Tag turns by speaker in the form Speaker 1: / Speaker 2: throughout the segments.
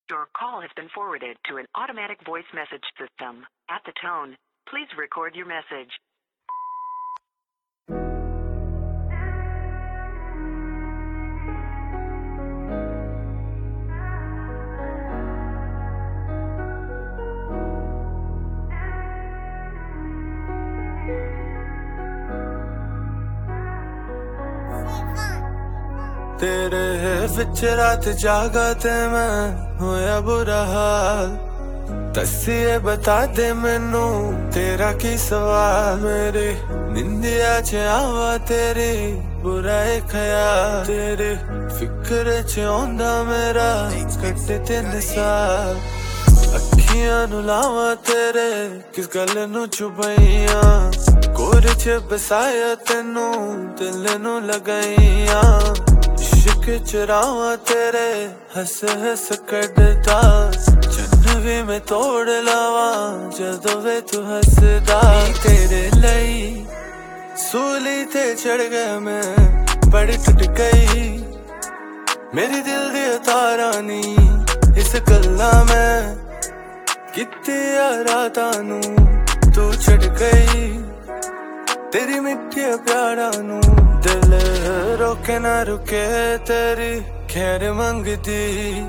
Speaker 1: Your call has been forwarded to an automatic voice message system. At the tone, please record your message.
Speaker 2: तेरे विच रात जागा ते मैं होया बुरा हाल दसिए बता दे मैनू तेरा की सवाल मेरी निंदिया च आवा तेरी बुरा ख्याल तेरे फिक्र च आंदा मेरा कटे 3 साल अखियां नु लावा तेरे किस गल नु छुपाइया कोर च बसाया तेनू दिल नु लगाइया इश्क चुरावा तेरे हस हस कटदा चन्न भी मैं तोड़ लावा जदों वे तू हसदा तेरे लई सूली ते चढ़ गया मैं बड़ी टुट गई मेरी दिल दी तारा नी इस गल्ला मैं किते रातां नू तू छड़ गई तेरी मिठी प्यारा नू दिल रोके ना रुके तेरी खैर मंगदी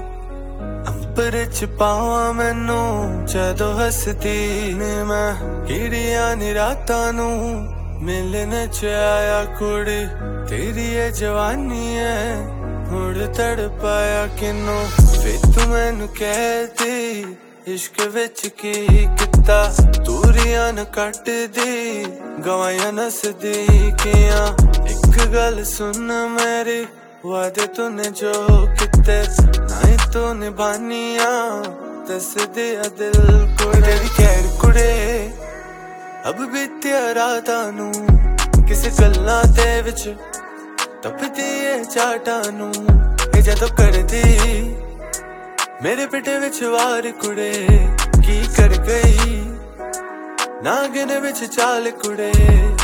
Speaker 2: अंबर च पावा मैनू जदों हसदी ने मैं कीड़ियां नी रातां नू मिलने च आया कुड़ी तेरी ये जवानी है मुड़ तड़पाया किनू फिर तू मैनू कहती इश्क विच की किता दूरियां न कट दी गवाइयां नसदी कियां एक गल सुन मेरी वादे तूने जो किते नहीं तू निभानिया दस दिया दिल को तेरी खैर कुड़े अब बीतिया रातां नू किसे गल्लां दे विच टपदी है चाटां नू ए जदों करदी मेरे पिटे विच वार कुड़े की कर गई नागन विच चाल कुड़े